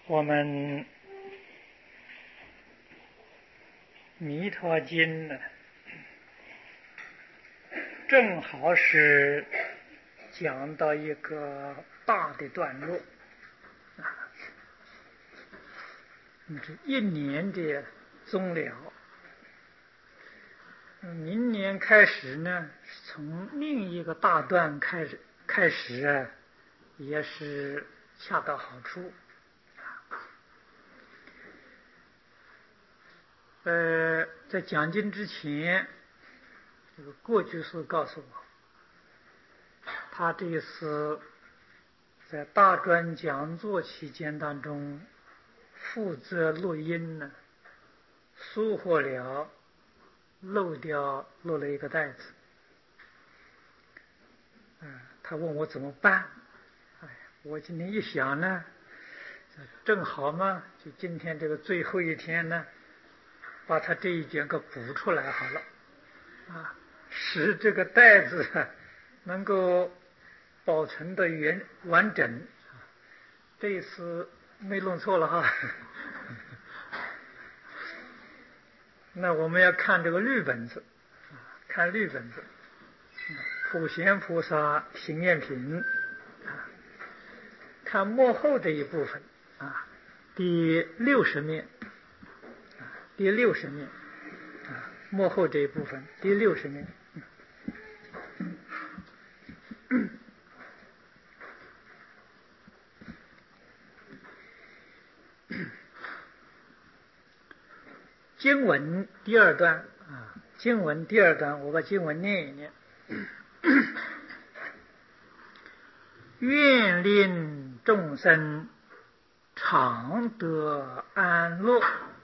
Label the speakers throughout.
Speaker 1: 我们弥陀经呢，正好是讲到一个大的段落这一年的终了，明年开始呢，从另一个大段开始啊，也是恰到好处。在讲经之前，这个过去是告诉我，他这一次在大专讲座期间当中负责录音呢，疏忽了，漏了一个带子。他问我怎么办？我今天一想呢，正好嘛，就今天这个最后一天呢，把他这一节给补出来好了，使这个带子能够保存的完整。这一次没弄错了哈。那我们要看这个绿本子，看绿本子，普贤菩萨行愿品，看末后这一部分第60面，第60面，末后这一部分第60面。经文第二段经文第二段，我把经文念一念。愿令众生常得安乐，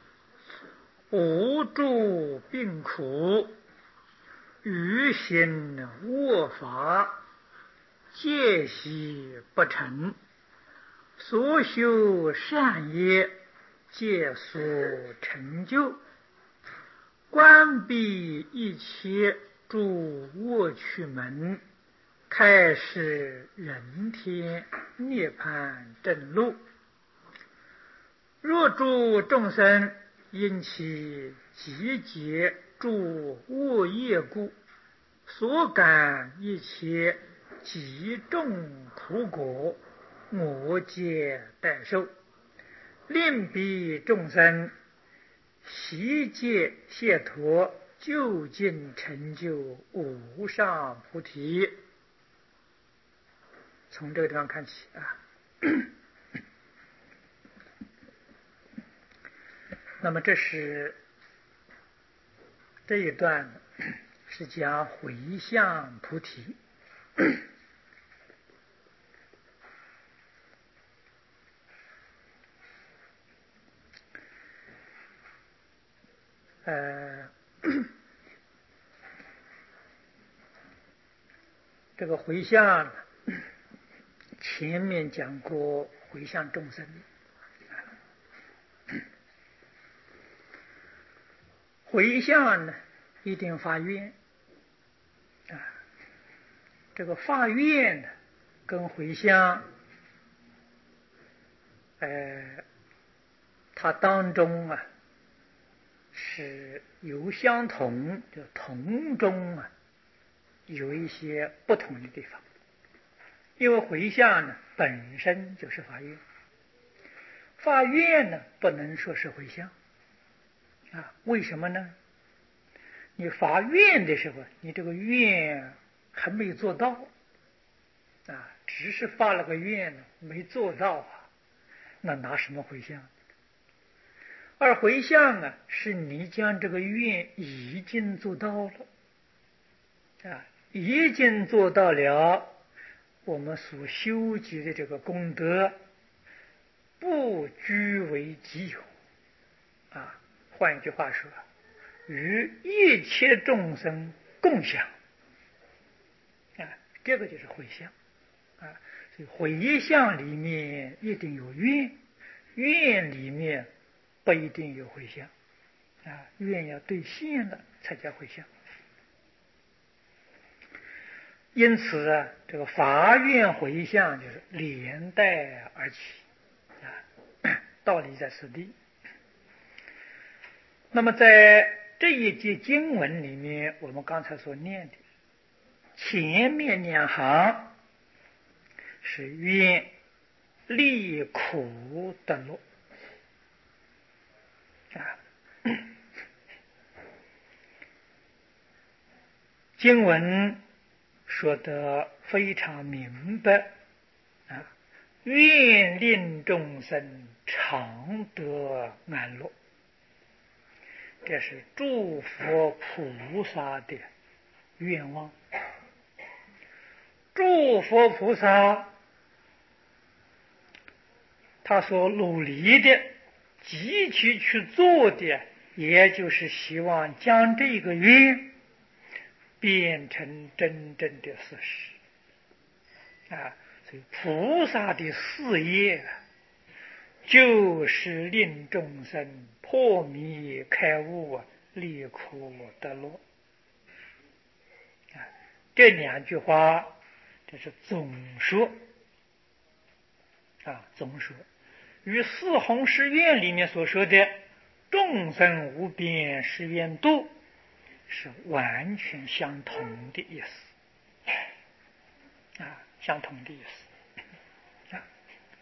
Speaker 1: 无诸病苦，于行恶法，戒习不成，所修善业，皆所成就，关闭一切诸恶趣门，开示人天涅槃正路。若诸众生因其集结诸恶业故，所感一切极重苦果，我皆代受，令彼众生悉皆解脱，究竟成就无上菩提。从这个地方看起那么这是这一段是讲回向菩提。这个回向前面讲过，回向众生，回向呢一定发愿这个发愿呢跟回向它当中是有相同，就同中有一些不同的地方。因为回向呢本身就是发愿，发愿呢不能说是回向为什么呢？你发愿的时候，你这个愿还没做到只是发了个愿没做到那拿什么回向？而回向是你将这个愿已经做到了已经做到了我们所修集的这个功德，不居为己有换一句话说，与一切众生共享这个就是回向所以回向里面一定有愿，愿里面不一定有回向愿要兑现了才叫回向。因此这个发愿回向就是连带而起道理在此地。那么在这一节经文里面，我们刚才所念的前面2行是愿离苦得乐啊。经文说得非常明白啊，愿令众生常得安乐，这是诸佛菩萨的愿望。诸佛菩萨他所努力的积极去做的，也就是希望将这个愿变成真正的事实啊。所以菩萨的事业就是令众生破迷开悟，离苦得乐啊。这2句话这是总说啊，总说与四弘誓愿里面所说的众生无边誓愿度是完全相同的意思啊，相同的意思啊。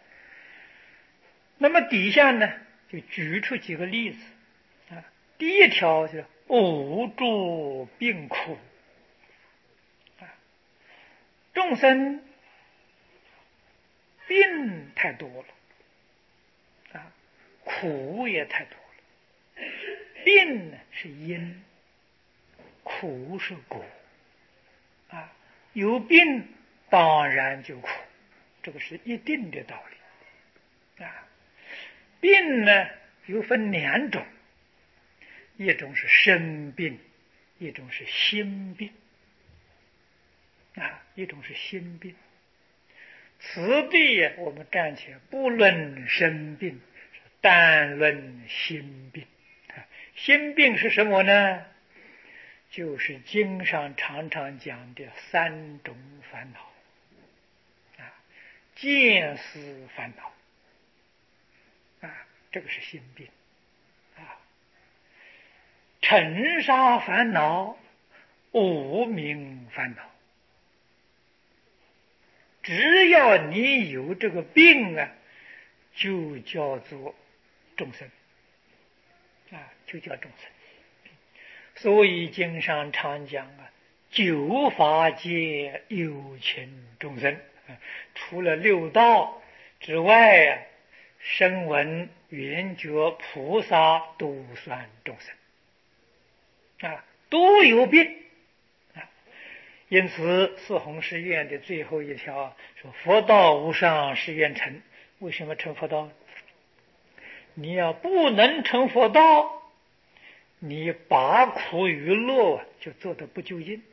Speaker 1: 那么底下呢，就举出几个例子啊。第一条就是无诸病苦啊，众生病太多了啊，苦也太多了。病呢是因，苦是果啊，有病当然就苦，这个是一定的道理啊。病呢又分2种，一种是身病，一种是心病啊，一种是心病。此地我们暂且不论身病，单论心病。心病是什么呢？就是经上常常讲的3种烦恼啊，见思烦恼啊，这个是心病啊。尘沙烦恼、无明烦恼，只要你有这个病啊，就叫做众生啊，就叫众生。所以经上常讲啊，9法界有情众生，除了6道之外啊，声闻、缘觉、菩萨都算众生啊，都有病啊。因此四弘誓愿的最后一条说佛道无上誓愿成。为什么成佛道？你要不能成佛道，你拔苦与乐就做得不究竟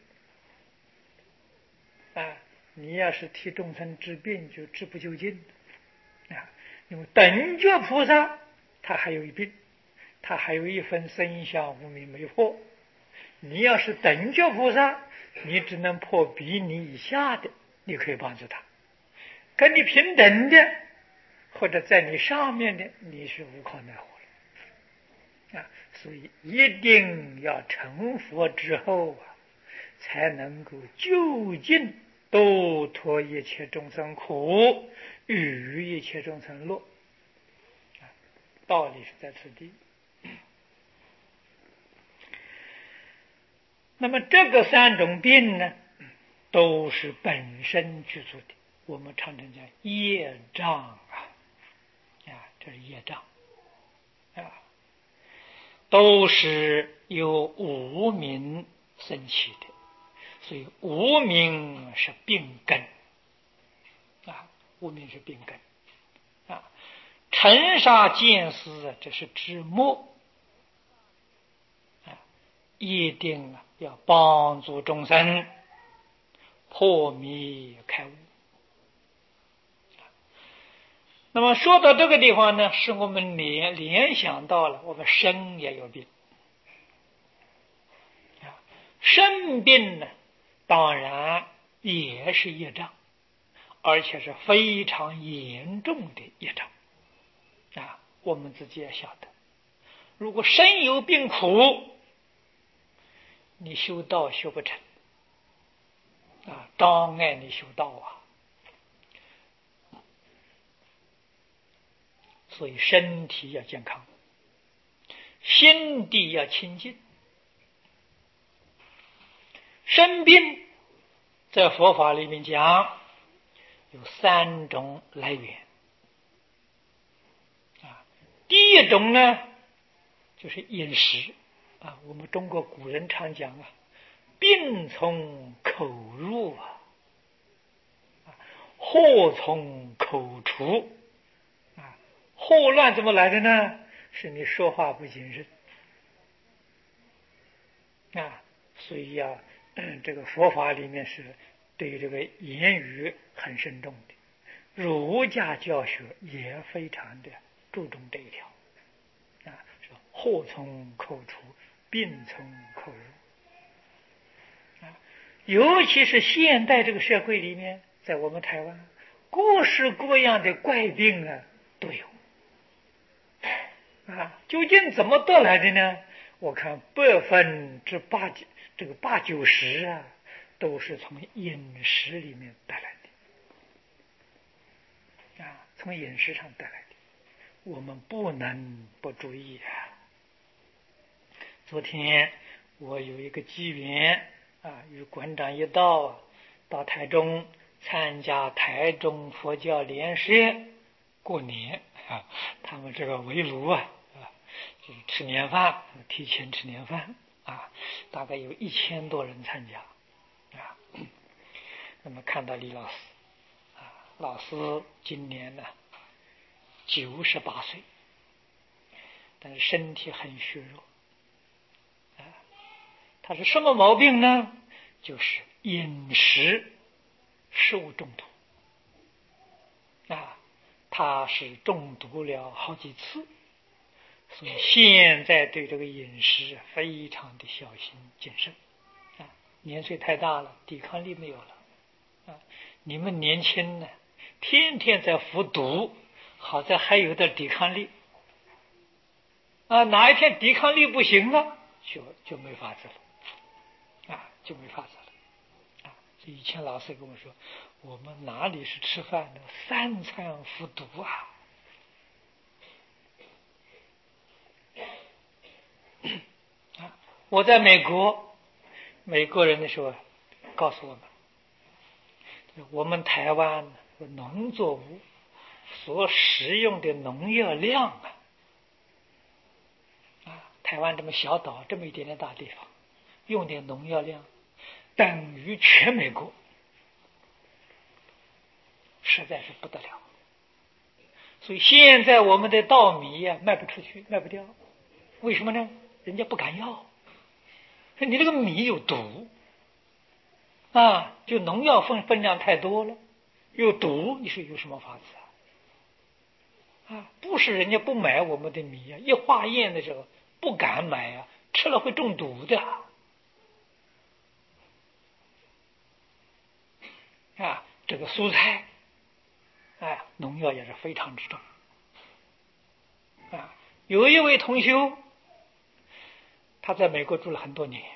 Speaker 1: 啊！你要是替众生治病，就治不究竟啊！因为等觉菩萨他还有一病，他还有一分身相无明没破。你要是等觉菩萨，你只能破比你以下的，你可以帮助他；跟你平等的，或者在你上面的，你是无可奈何了啊！所以一定要成佛之后啊，才能够究竟度脱一切众生苦，与一切众生乐啊！道理是在此地。那么这个3种病呢，都是本身具足的。我们常常讲业障这是业障啊，都是由无明生起的，所以无明是病根啊，无明是病根啊。尘沙见思这是枝末啊，一定要帮助众生破迷开悟。那么说到这个地方呢，使我们联想到了我们身也有病啊，身病呢，当然也是业障，而且是非常严重的业障啊。 我们自己也晓得，如果身有病苦，你修道修不成障碍你修道啊。所以身体要健康，心地要清净。生病在佛法里面讲有3种来源第一种呢就是饮食我们中国古人常讲病从口入祸从口出祸乱怎么来的呢？是你说话不谨慎所以这个佛法里面是对这个言语很慎重的，儒家教学也非常的注重这一条说祸从口出，病从口入尤其是现代这个社会里面，在我们台湾各式各样的怪病都有究竟怎么得来的呢？我看80%这个80-90都是从饮食里面带来的从饮食上带来的，我们不能不注意昨天我有一个机缘与馆长一道到台中参加台中佛教联社过年他们这个围炉就是吃年饭，提前吃年饭大概有1000多人参加那么看到李老师老师今年呢98岁，但是身体很虚弱他是什么毛病呢？就是饮食食物中毒他是中毒了好几次，所以现在对这个饮食非常的小心谨慎年岁太大了，抵抗力没有了你们年轻呢，天天在服毒，好在还有点抵抗力哪一天抵抗力不行了，就没法子了就没法子了所以以前老师跟我说，我们哪里是吃饭的，3餐服毒我在美国，美国人的时候告诉我们，我们台湾农作物所使用的农药量台湾这么小岛，这么一点点大地方，用的农药量等于全美国，实在是不得了。所以现在我们的稻米卖不出去，卖不掉，为什么呢？人家不敢要，你这个米有毒就农药分量太多了，有毒，你说有什么法子不是人家不买我们的米一化验的时候不敢买吃了会中毒的这个蔬菜农药也是非常之重有一位同修，他在美国住了很多年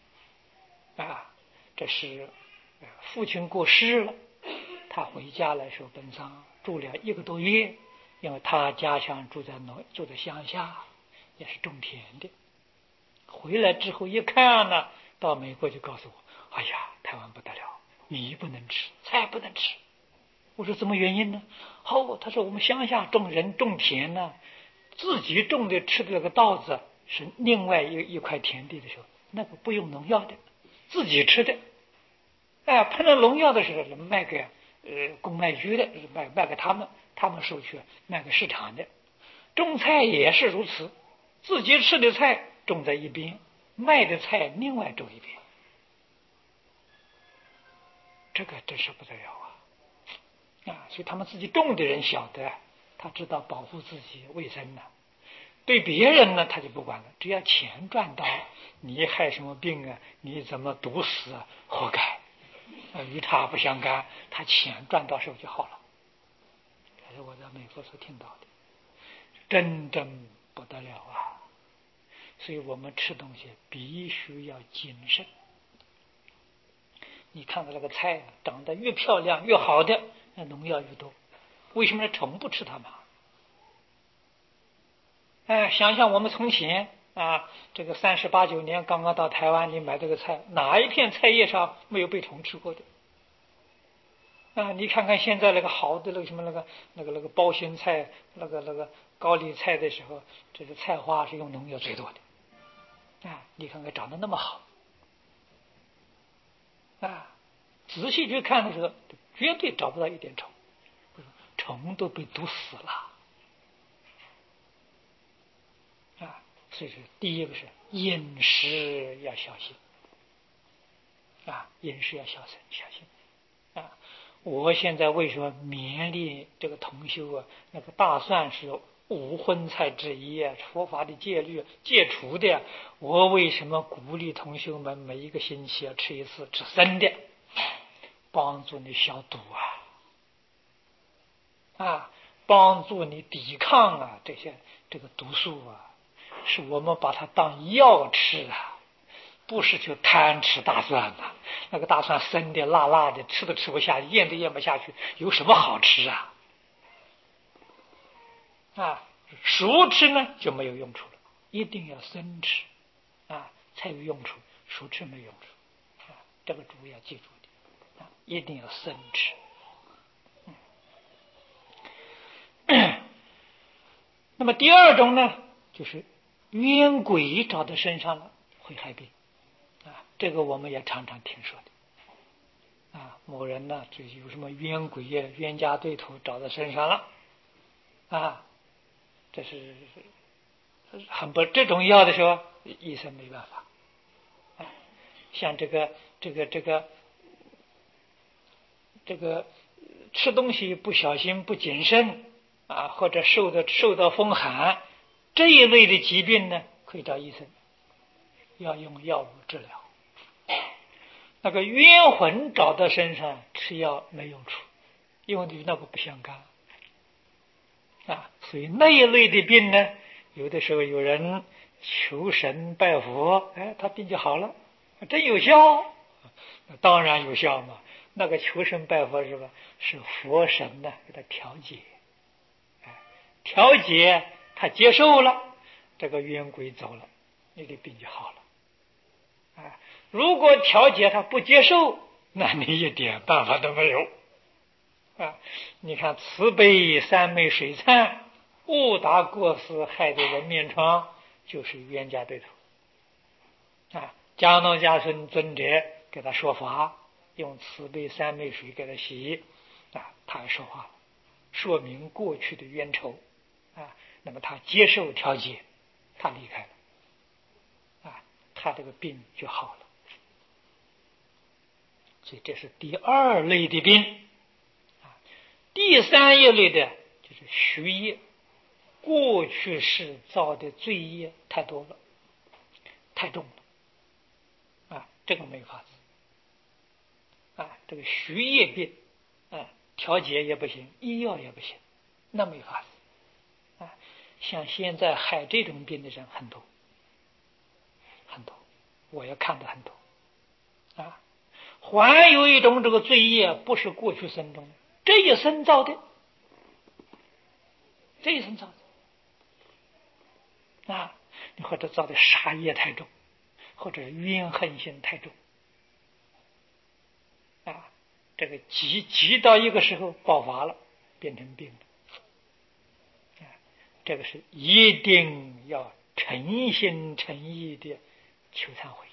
Speaker 1: 这是父亲过世了，他回家来受奔丧，住了1个多月，因为他家乡住在乡下，也是种田的。回来之后一看呢，到美国就告诉我，哎呀，台湾不得了，米不能吃，菜不能吃。我说怎么原因呢？他说我们乡下种田呢，自己种的吃的那个稻子是另外一块田地的时候，那个不用农药的，自己吃的碰到农药的时候卖给公卖局的，卖给他们收去卖给市场的。种菜也是如此，自己吃的菜种在一边，卖的菜另外种一边，这个真是不得了所以他们自己种的人晓得，他知道保护自己卫生对别人呢他就不管了，只要钱赚到，你害什么病你怎么毒死活该与他不相干，他钱赚到手就好了。这是我在美国所听到的。 真正不得了啊！所以我们吃东西必须要谨慎。你看到那个菜长得越漂亮越好的，那农药越多，为什么虫不吃它嘛？想想我们从前这个38、9年刚刚到台湾，你买这个菜，哪一片菜叶上没有被虫吃过的？你看看现在那个好的那个什么那个包心菜，那个高丽菜的时候，这个菜花是用农药最多的。你看看长得那么好，仔细去看的时候，绝对找不到一点虫，虫都被毒死了。所以说，第一个是饮食要小心，饮食要小心。我现在为什么勉励这个同修那个大蒜是五荤菜之一佛法的戒律戒除的，我为什么鼓励同修们每一个星期要吃一次，吃生的，帮助你消毒帮助你抵抗这个毒素是我们把它当药吃不是就贪吃大蒜那个大蒜生的辣辣的，吃都吃不下，咽都咽不下去，有什么好吃熟吃呢就没有用处了，一定要生吃才有用处，熟吃没有用处这个主要记住的一定要生吃。那么第二种呢，就是冤鬼找到身上了会害病这个我们也常常听说的某人呢就有什么冤鬼冤家对头找到身上了这是很不这种药的时候，医生没办法像这个吃东西不小心不谨慎或者受到风寒这一类的疾病呢，可以找医生，要用药物治疗。那个冤魂找到身上吃药没用处，因为与那个不相干所以那一类的病呢，有的时候有人求神拜佛，他病就好了，真有效，当然有效嘛。那个求神拜佛是吧？是佛神呢给他调节，调节他接受了，这个冤鬼走了，你的病就好了如果调节他不接受，那你一点办法都没有你看慈悲三昧水忏误达过失害得人面疮，就是冤家对头迦诺迦孙尊者给他说法，用慈悲三昧水给他洗他还说话，说明过去的冤仇那么他接受调节，他离开了他这个病就好了。所以这是第二类的病第三一类的就是虚业，过去世造的罪业太多了，太重了这个没法子这个虚业病调节也不行，医药也不行，那没法子像现在害这种病的人很多很多，我也看到很多还有一种这个罪业不是过去生中这一生造的，你或者造的杀业太重，或者怨恨心太重这个急到一个时候爆发了，变成病了这个是一定要诚心诚意的求忏悔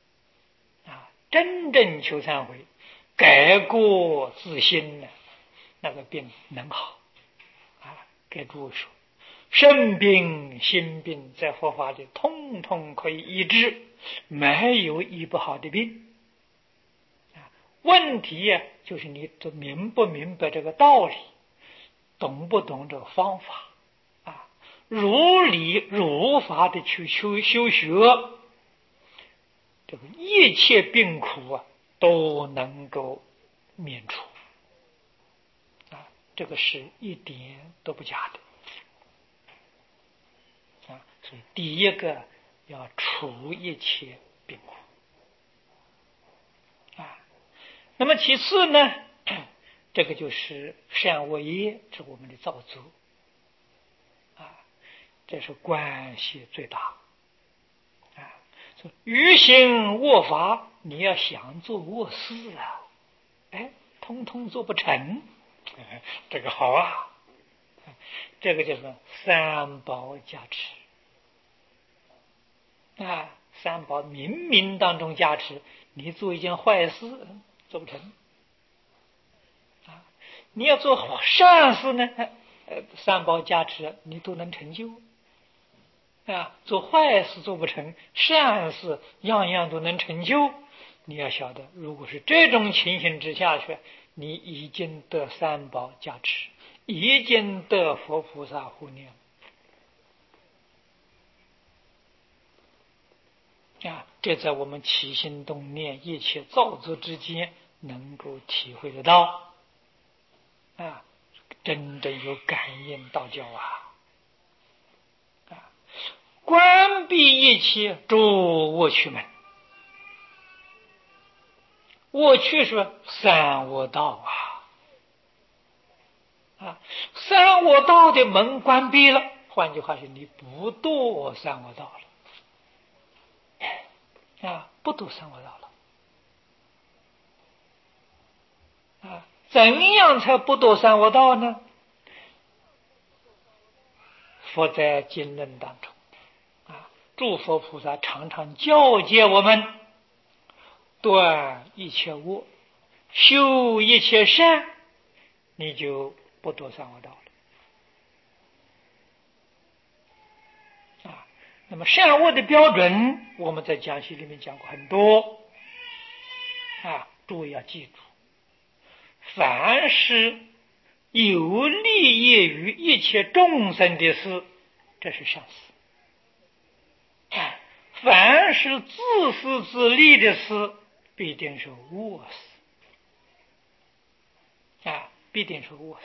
Speaker 1: 真正求忏悔，改过自新那个病能好给诸位说，生病心病在佛法里通通可以医治，没有医不好的病问题就是你明不明白这个道理，懂不懂这个方法如理如法的去修学，这个一切病苦都能够免除这个是一点都不假的所以第一个要除一切病苦啊。那么其次呢，这个就是善恶业是我们的造作啊，这是关系最大啊。于行恶法，你要想做恶事啊，通通做不成，这个好啊，这个就是三宝加持啊。三宝冥冥当中加持，你做一件坏事做不成啊。你要做善事呢，三宝加持你都能成就啊。做坏事做不成，善事样样都能成就。你要晓得，如果是这种情形之下去，你已经得三宝加持，已经得佛菩萨护念啊。这在我们起心动念一切造作之间能够体会得到啊，真正有感应道教啊。关闭一切诸恶趣门，恶趣是三恶道啊，三恶道的门关闭了，换句话说，你不堕三恶道了啊，不堕三恶道了啊。怎样才不堕三恶道呢？佛在经论当中啊，诸佛菩萨常常教诫我们断一切恶，修一切善，你就不堕三恶道了啊。那么善恶的标准，我们在讲习里面讲过很多啊，诸位要记住，凡是有利益于一切众生的事，这是善事啊。凡是自私自利的事，必定是恶事啊，必定是恶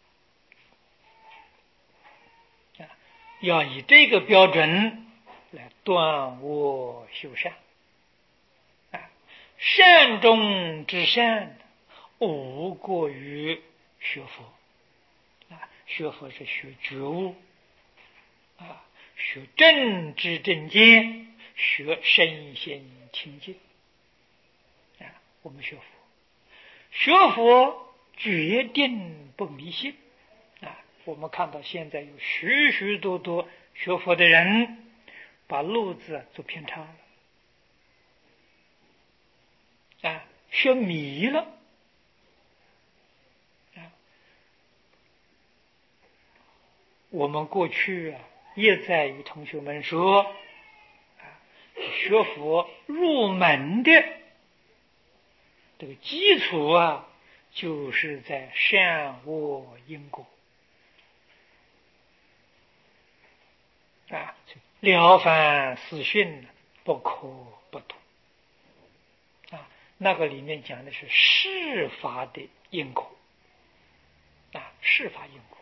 Speaker 1: 事啊。要以这个标准来断恶修善啊。善中之善，无过于学佛啊。学佛是学觉悟啊，学正知正见，学身心清净啊。我们学佛决定不迷信啊。我们看到现在有许许多多学佛的人把路子走偏差了啊，学迷了啊。我们过去也在与同学们说学佛入门的这个基础就是在善恶因果啊。了凡四训不可不读啊。那个里面讲的是事法的因果啊，事法因果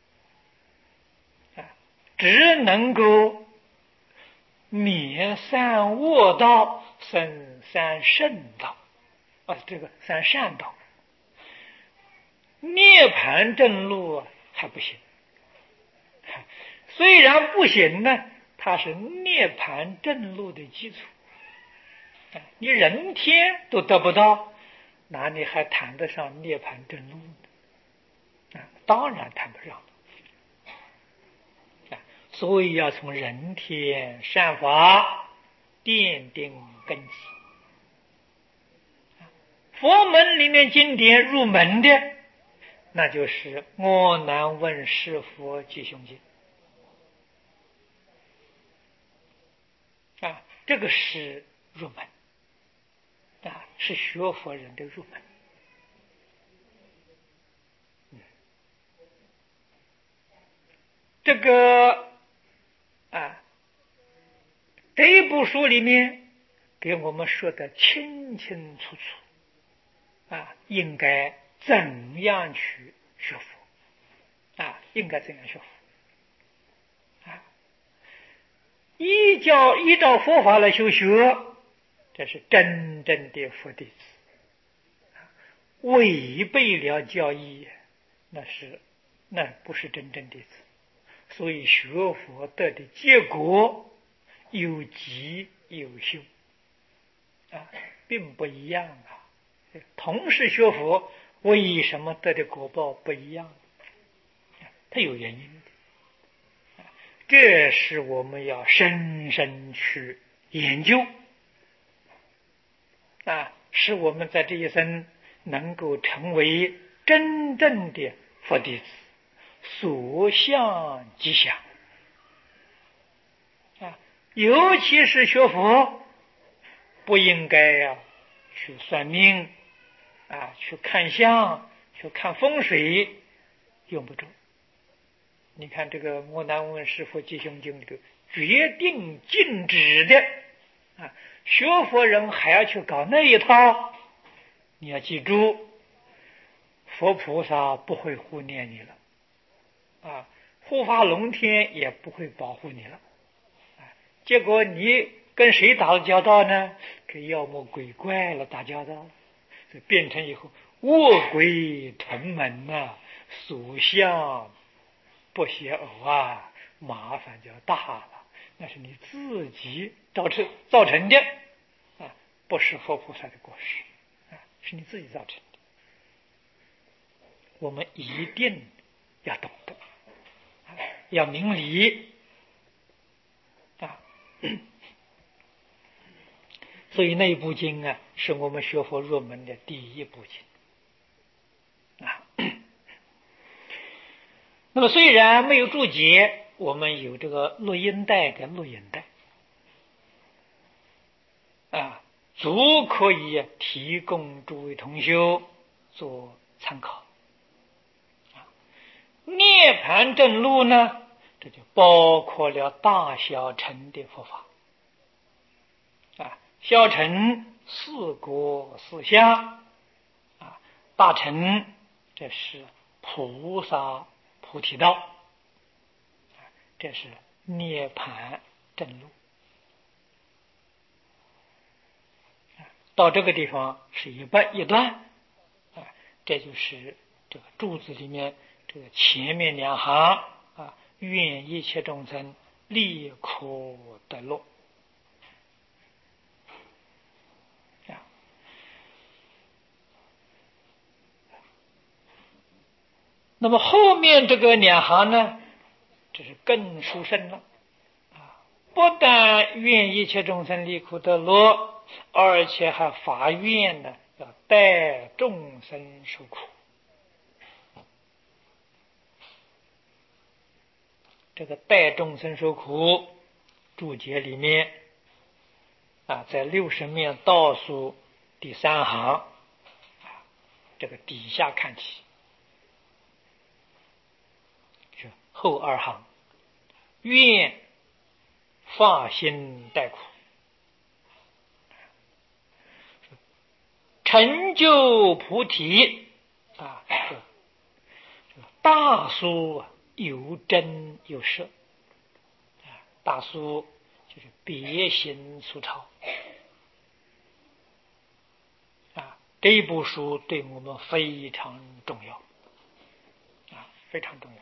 Speaker 1: 啊，只能够灭三恶道，生三圣道这个三善道，涅槃正路还不行。虽然不行呢，它是涅槃正路的基础你人天都得不到，哪里还谈得上涅槃正路呢？当然谈不上所以要从人天善法奠定根基。佛门里面经典入门的，那就是《阿难问是佛吉凶经》这个是入门是学佛人的入门。这个这一部书里面给我们说的清清楚楚应该怎样去学佛应该怎样学佛依照佛法来修学，这是真正的佛弟子。违背了教义，那不是真正弟子。所以学佛得的结果有吉有凶并不一样同是学佛，为什么得的果报不一样？它有原因的。这是我们要深深去研究使我们在这一生能够成为真正的佛弟子，所向即想尤其是学佛，不应该去算命去看相，去看风水，用不着。你看这个《摩难问师父吉凶经》里头决定禁止的学佛人还要去搞那一套，你要记住，佛菩萨不会护念你了护法龙天也不会保护你了结果你跟谁打了交道呢？跟妖魔鬼怪了打交道，就变成以后卧鬼屯门所向不协偶麻烦就大了。那是你自己造成的不是佛菩萨的过失是你自己造成的。我们一定要懂得要明理所以那部经是我们学佛入门的第一部经那么虽然没有注解，我们有这个录音带跟录音带足可以提供诸位同修做参考涅槃正路呢，这就包括了大小乘的佛法小乘四果四相大乘这是菩萨菩提道这是涅槃正路到这个地方是一段这就是这个注子里面这个前面两行愿一切众生离苦得乐那么后面这个两行呢，这是更殊胜了不但愿一切众生离苦得乐，而且还发愿呢，要代众生受苦。这个代众生受苦注解里面在60面倒数第3行这个底下看起是后2行，愿发心代苦，成就菩提大殊有真有实大殊就是别行俗抄这一部书对我们非常重要非常重要。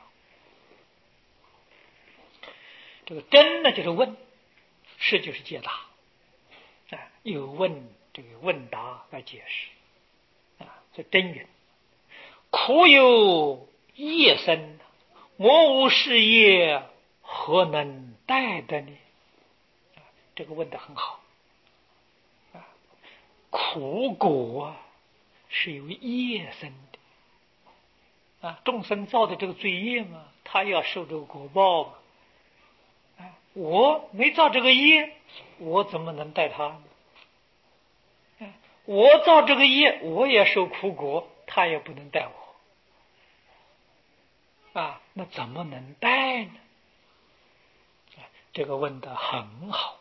Speaker 1: 这个真呢就是问，是就是解答有问这个问答来解释这真云苦有业生，我无事业，何能代得呢？这个问得很好苦果是由业生的众生造的这个罪业嘛，他要受这个果报嘛我没造这个业，我怎么能代他呢？我造这个业，我也受苦果，他也不能代我那怎么能代呢？这个问得很好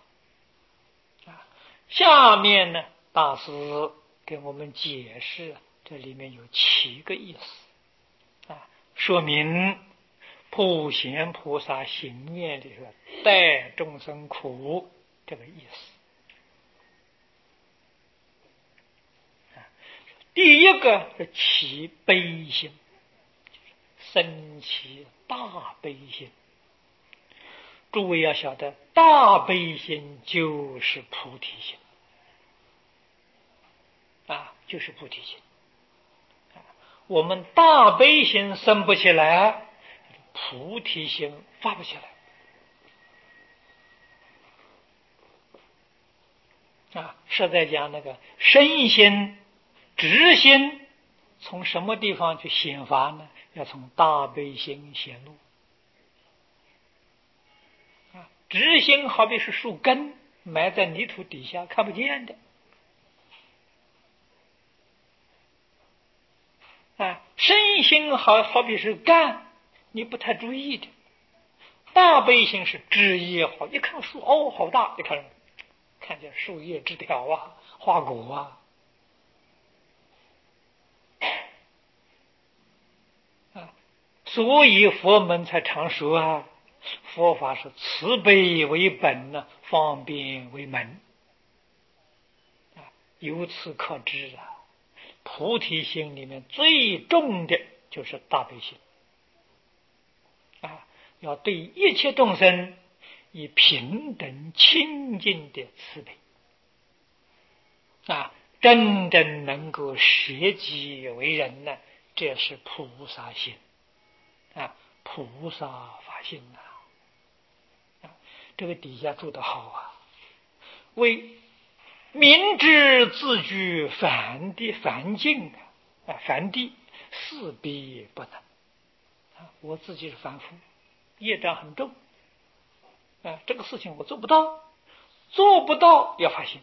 Speaker 1: 下面呢大师给我们解释这里面有7个意思说明普贤菩萨行愿里说代众生苦这个意思。第一个是起悲心，生起大悲心。诸位要晓得，大悲心就是菩提心就是菩提心。我们大悲心生不起来，菩提心发不起来是在讲那个身心直心从什么地方去显发呢？要从大悲心显露直心好比是树根埋在泥土底下看不见的身心好比是干你不太注意的，大悲心是枝叶好，一看树好大，一看见树叶枝条花果所以佛门才常说佛法是慈悲为本方便为门由此可知菩提心里面最重的就是大悲心要对一切众生以平等清净的慈悲真正能够舍己为人这是菩萨心菩萨法心这个底下注得好为明知自居凡境凡地四必不能我自己是凡夫，业障很重这个事情我做不到要发心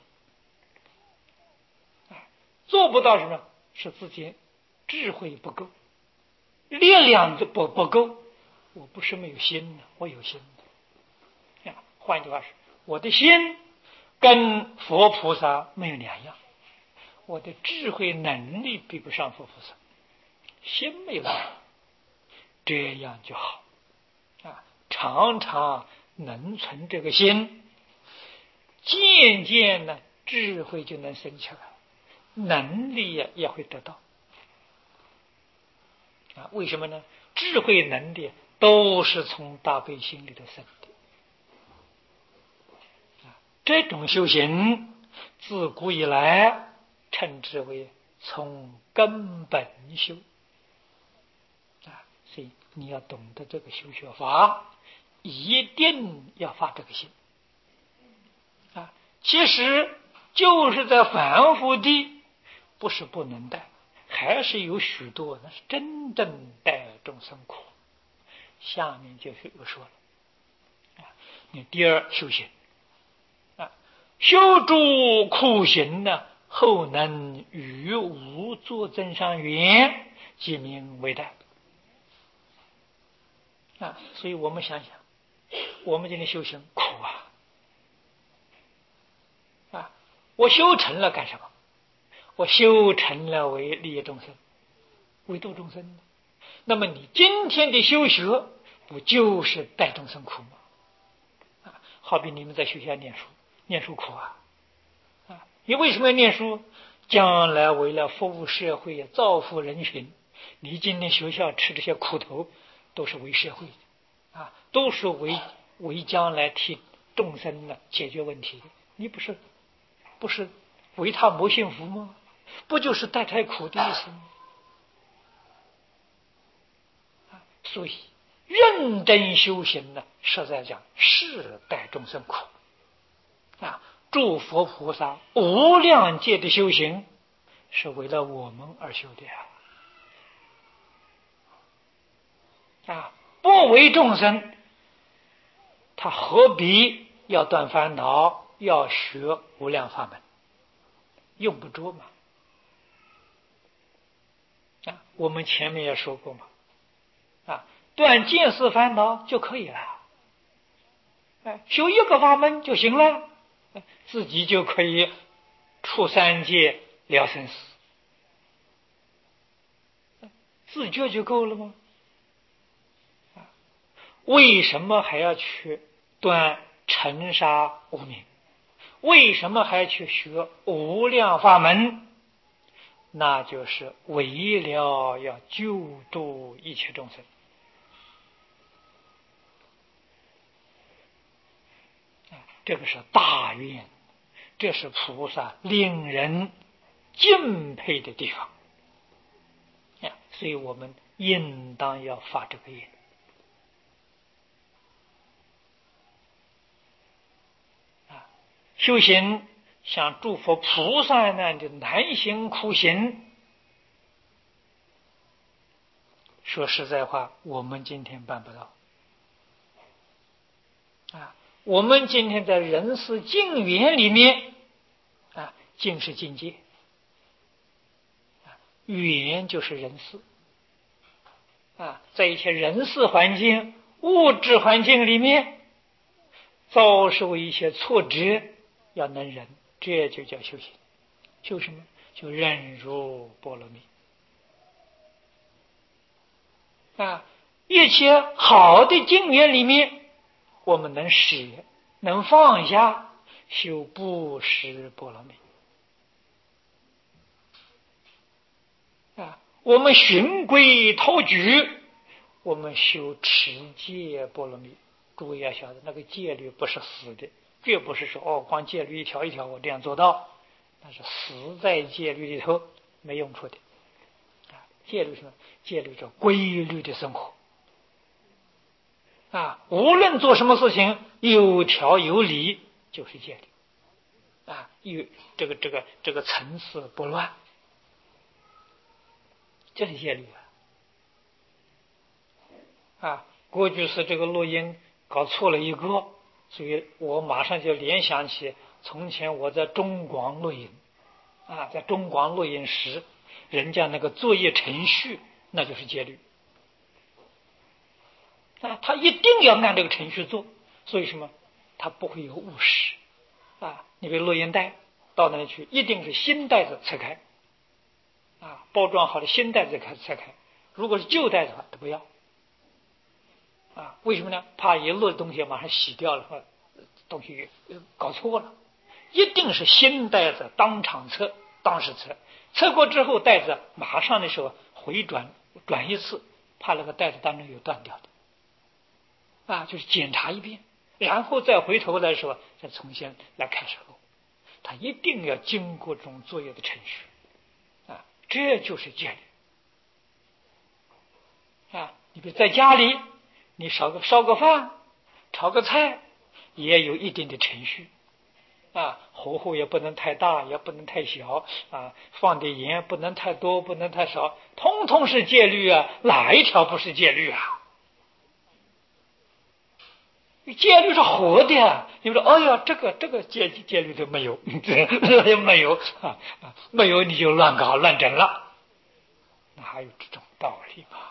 Speaker 1: 做不到什么？是自己智慧不够，力量不够。我不是没有心我有心换句话说，我的心跟佛菩萨没有两样，我的智慧能力比不上佛菩萨，心没有这样就好常常能存这个心，渐渐智慧就能生起来，能力也会得到为什么呢？智慧能力都是从大悲心里头生的这种修行自古以来称之为从根本修所以你要懂得这个修学法，一定要发这个心其实就是在凡夫地不是不能带，还是有许多那是真正带众生苦。下面就又说了你第二修行修诸苦行后能与无作增上缘，即名为带所以我们想想，我们今天修行苦我修成了干什么？我修成了为利益众生，为度众生。那么你今天的修学不就是带众生苦吗？好比你们在学校念书苦你为什么要念书？将来为了服务社会造福人群，你今天学校吃这些苦头都是为社会都是为将来替众生解决问题的，你不是为他谋幸福吗？不就是带太苦的意思吗？所以认真修行实在讲是带众生苦诸佛菩萨无量界的修行是为了我们而修的不为众生，他何必要断烦恼，要学无量法门？用不着嘛我们前面也说过嘛断见思烦恼就可以了修一个法门就行了自己就可以出三界了生死，自觉就够了吗为什么还要去断尘沙无明？为什么还要去学无量法门？那就是为了要救度一切众生。这个是大愿，这是菩萨令人敬佩的地方。所以我们应当要发这个愿。修行像诸佛菩萨那样的难行苦行，说实在话，我们今天办不到。我们今天在人世境缘里面，境是境界，缘就是人世。在一些人事环境、物质环境里面，遭受一些挫折，要能忍，这就叫修行。修什么？就忍辱波罗蜜。一切好的境缘里面，我们能舍，能放下，修布施波罗蜜。我们循规蹈矩，我们修持戒波罗蜜。诸位要晓得，那个戒律不是死的，绝不是说光戒律一条一条我这样做到，那是死在戒律里头没用处的。戒律是什么？戒律是规律的生活。无论做什么事情，有条有理就是戒律。有这个层次不乱，这是戒律。过去是这个录音搞错了一个，所以我马上就联想起从前我在中广录音，在中广录音时，人家那个作业程序那就是戒律。他一定要按这个程序做，所以什么？他不会有误事。你比如录音带到那里去，一定是新带子拆开，包装好的新带子拆开。如果是旧带子的话，他不要。为什么呢？怕一录的东西马上洗掉了，东西搞错了。一定是新带子当场测，当时测过之后，带子马上的时候回转一次，怕那个带子当中有断掉的。就是检查一遍，然后再回头来说，再重新来开始录。他一定要经过这种作业的程序。这就是戒律。你比如在家里，你烧个饭，炒个菜，也有一定的程序。火候也不能太大，也不能太小。放的盐不能太多，不能太少，通通是戒律。哪一条不是戒律？戒律是活的。你说，哎呀，这个戒律都没有，没有没有，你就乱搞乱整了，那还有这种道理吗？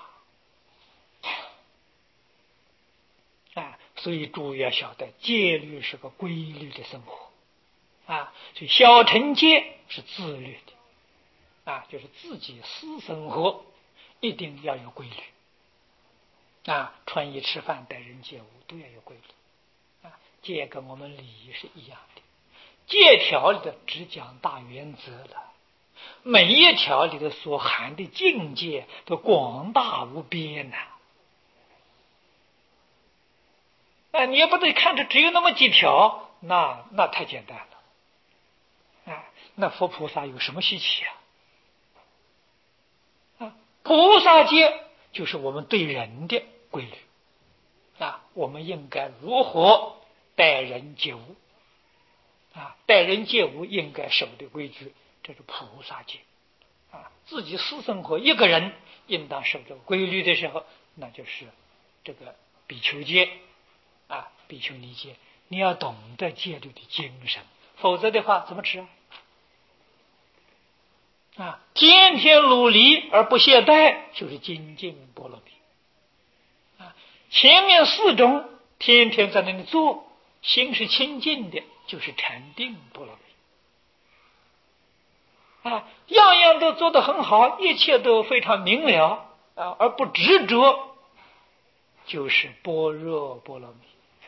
Speaker 1: 所以诸位要晓得，戒律是个规律的生活。所以小乘戒是自律的。就是自己私生活一定要有规律。穿衣吃饭待人接物都要有规律。戒跟我们礼仪是一样的，戒条里的只讲大原则了，每一条里的所含的境界都广大无边。你也不得看着只有那么几条，那太简单了。那佛菩萨有什么稀奇？菩萨戒就是我们对人的规律。我们应该如何待人接物。待人接物应该守的规矩，这是菩萨戒。自己私生活一个人应当守着规律的时候，那就是这个比丘戒。比丘尼戒，你要懂得戒律的精神，否则的话怎么吃？天天努力而不懈怠，就是精进波罗蜜。前面4种天天在那里做，心是清净的，就是禅定波罗蜜。样样都做得很好，一切都非常明了，而不执着， 就是般若波罗蜜，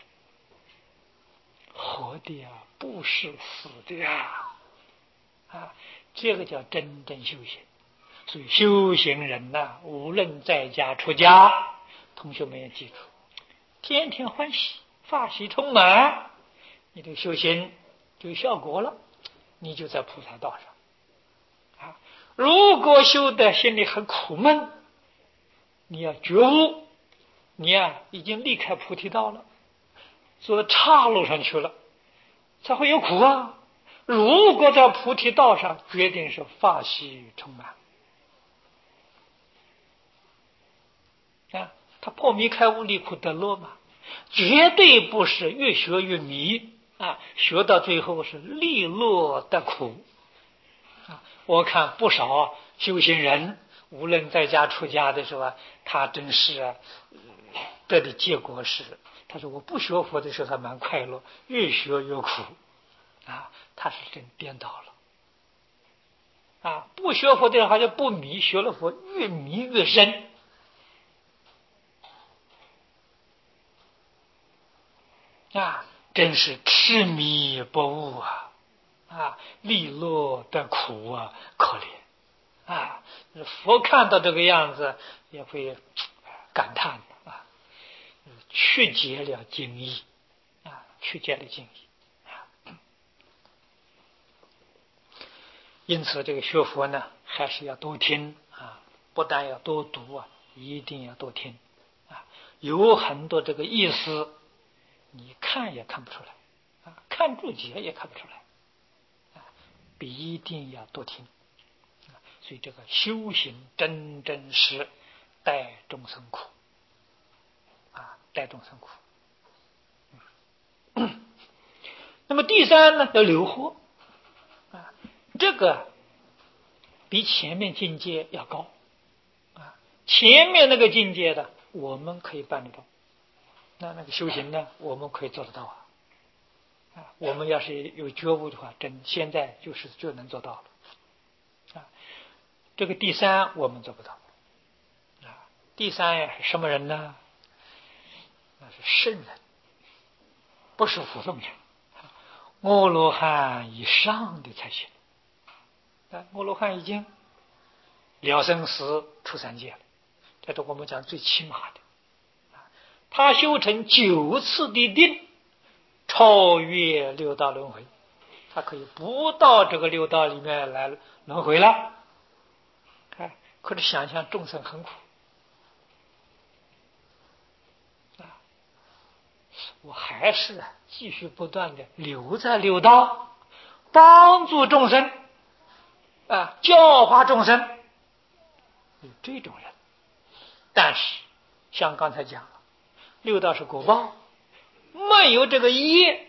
Speaker 1: 活的呀，不是死的呀！这个叫真正修行。所以修行人呐，无论在家出家，同学们要记住，天天欢喜，法喜充满，你的修行就有效果了，你就在菩萨道上。如果修的心里很苦闷，你要觉悟，你已经离开菩提道了，走到岔路上去了，才会有苦啊。如果在菩提道上，决定是法喜充满。他破迷开悟离苦得乐嘛，绝对不是越学越迷学到最后是利乐得苦我看不少修行人，无论在家出家的时候他真是得的结果是，他说我不学佛的时候他蛮快乐，越学越苦他是真颠倒了不学佛的人好像不迷，学了佛越迷越深真是痴迷不悟利乐得苦可怜佛看到这个样子也会感叹曲解了经义曲解了经义因此这个学佛呢还是要多听不但要多读一定要多听有很多这个意思你看也看不出来看注解也看不出来一定要多听所以这个修行真正是带众生苦带众生苦那么第三呢要留活这个比前面境界要高前面那个境界的我们可以办得到，那个修行呢我们可以做得到我们要是有觉悟的话，现在就能做到了这个第三我们做不到第三是什么人呢？那是圣人，不是普通人阿罗汉以上的才行阿罗汉已经了生死出三界了，这是我们讲最起码的他修成9次的定，超越六道轮回，他可以不到这个六道里面来轮回了可是想想众生很苦我还是继续不断的留在六道，帮助众生教化众生，有这种人。但是像刚才讲了，六道是果报，没有这个业，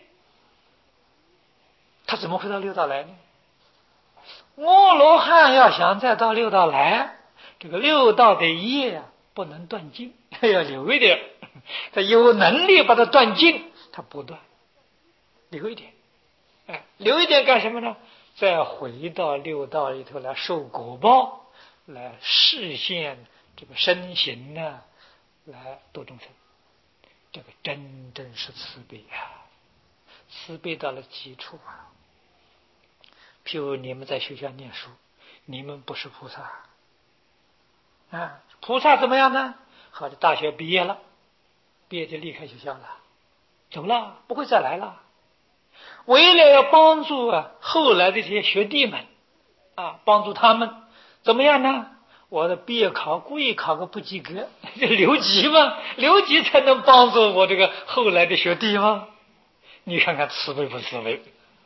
Speaker 1: 他怎么会到六道来呢？阿罗汉要想再到六道来，这个六道的业不能断尽，要留一点，他有能力把它断尽，他不断，留一点留一点干什么呢？再回到六道里头来受果报，来实现这个身形来度众生，这个真正是慈悲慈悲到了极处譬如你们在学校念书，你们不是菩萨菩萨怎么样呢？好的，大学毕业了，毕业就离开学校了，走了，不会再来了。为了要帮助后来的这些学弟们帮助他们怎么样呢？我的毕业考故意考个不及格，就留级嘛，留级才能帮助我这个后来的学弟吗？你看看慈悲不慈悲？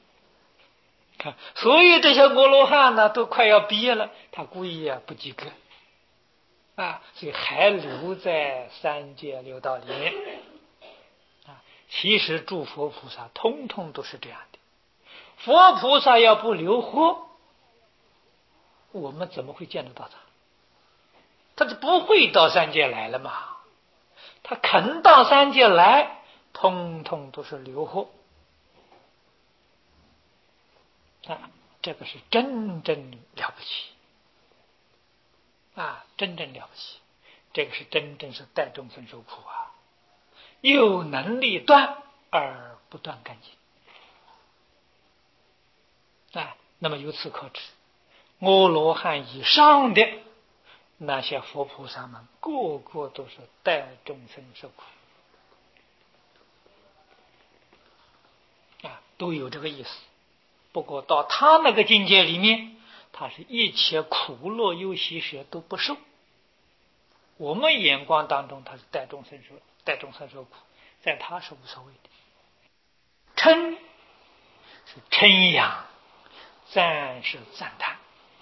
Speaker 1: 所以这些阿罗汉呢都快要毕业了，他故意不及格所以还留在三界六道里面其实诸佛菩萨通通都是这样的，佛菩萨要不留活，我们怎么会见得到他就不会到三界来了嘛。他肯到三界来，通通都是留活这个是真正了不起真正了不起，这个是真正是带众生受苦有能力断而不断干净那么由此可知，阿罗汉以上的那些佛菩萨们，个个都是代众生受苦都有这个意思。不过到他那个境界里面，他是一切苦乐忧喜舍都不受。我们眼光当中，他是代众生受苦，在他是无所谓的。称是称扬，赞是赞叹。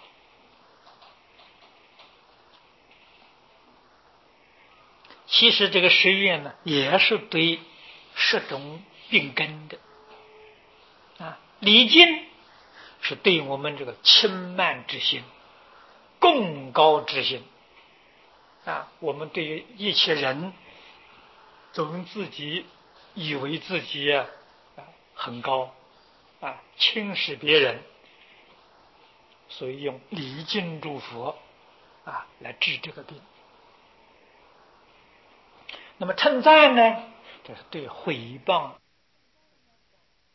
Speaker 1: 其实这个十愿呢，也是对十种病根的礼敬是对我们这个轻慢之心、贡高之心我们对于一切人，总自己以为自己很高轻视别人，所以用礼敬诸佛来治这个病。那么称赞呢，这是对毁谤